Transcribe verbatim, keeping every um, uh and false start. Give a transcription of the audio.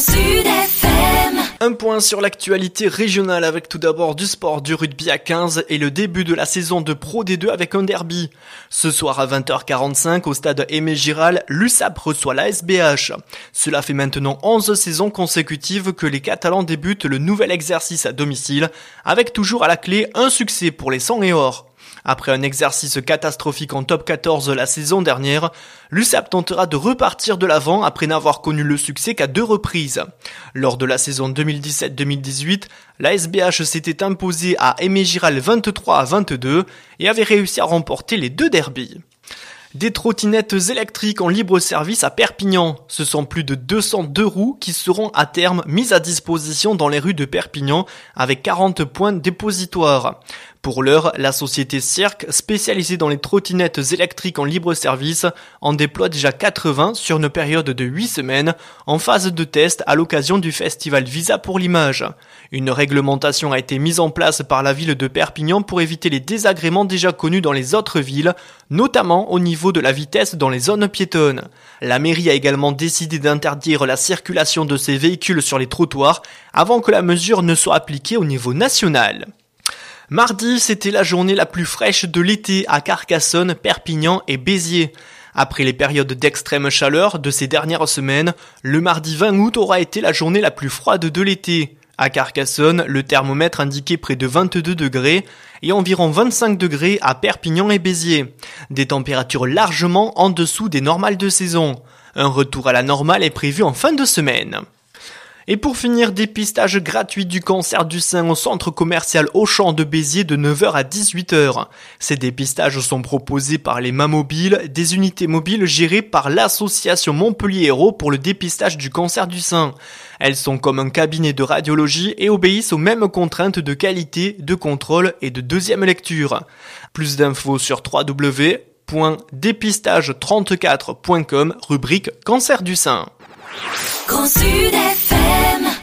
Sud F M. Un point sur l'actualité régionale avec tout d'abord du sport, du rugby à quinze et le début de la saison de Pro D deux avec un derby. Ce soir à vingt heures quarante-cinq au stade Aimé Giral, l'U S A P reçoit l'A S B H. Cela fait maintenant onze saisons consécutives que les Catalans débutent le nouvel exercice à domicile, avec toujours à la clé un succès pour les Sang et Or. Après un exercice catastrophique en top quatorze la saison dernière, l'U S A P tentera de repartir de l'avant après n'avoir connu le succès qu'à deux reprises. Lors de la saison deux mille dix-sept deux mille dix-huit, l'A S B H s'était imposé à Aimé Giral vingt-trois à vingt-deux et avait réussi à remporter les deux derbies. Des trottinettes électriques en libre service à Perpignan. Ce sont plus de deux cent deux roues qui seront à terme mises à disposition dans les rues de Perpignan avec quarante points dépositoires. Pour l'heure, la société Cirque, spécialisée dans les trottinettes électriques en libre service, en déploie déjà quatre-vingts sur une période de huit semaines en phase de test à l'occasion du festival Visa pour l'image. Une réglementation a été mise en place par la ville de Perpignan pour éviter les désagréments déjà connus dans les autres villes, notamment au niveau de la vitesse dans les zones piétonnes. La mairie a également décidé d'interdire la circulation de ces véhicules sur les trottoirs avant que la mesure ne soit appliquée au niveau national. Mardi, c'était la journée la plus fraîche de l'été à Carcassonne, Perpignan et Béziers. Après les périodes d'extrême chaleur de ces dernières semaines, le mardi vingt août aura été la journée la plus froide de l'été. À Carcassonne, le thermomètre indiquait près de vingt-deux degrés et environ vingt-cinq degrés à Perpignan et Béziers. Des températures largement en dessous des normales de saison. Un retour à la normale est prévu en fin de semaine. Et pour finir, dépistage gratuit du cancer du sein au centre commercial Auchan de Béziers de neuf heures à dix-huit heures. Ces dépistages sont proposés par les Mammobiles, des unités mobiles gérées par l'association Montpellier Héros pour le dépistage du cancer du sein. Elles sont comme un cabinet de radiologie et obéissent aux mêmes contraintes de qualité, de contrôle et de deuxième lecture. Plus d'infos sur w w w point dépistage trente-quatre point com, rubrique cancer du sein. Grand Sud F M.